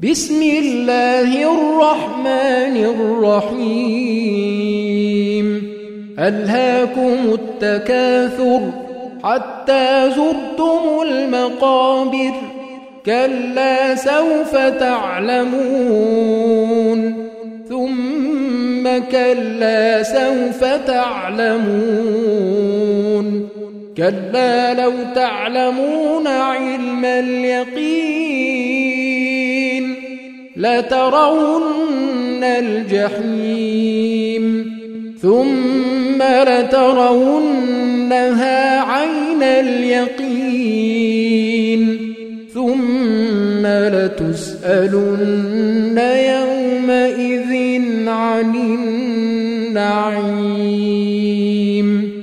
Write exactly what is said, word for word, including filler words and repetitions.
بسم الله الرحمن الرحيم ألهاكم التكاثر حتى زرتم المقابر كلا سوف تعلمون ثم كلا سوف تعلمون كلا لو تعلمون علم اليقين لترون الجحيم ثم لترونها عين اليقين ثم لتسألن يومئذ عن النعيم.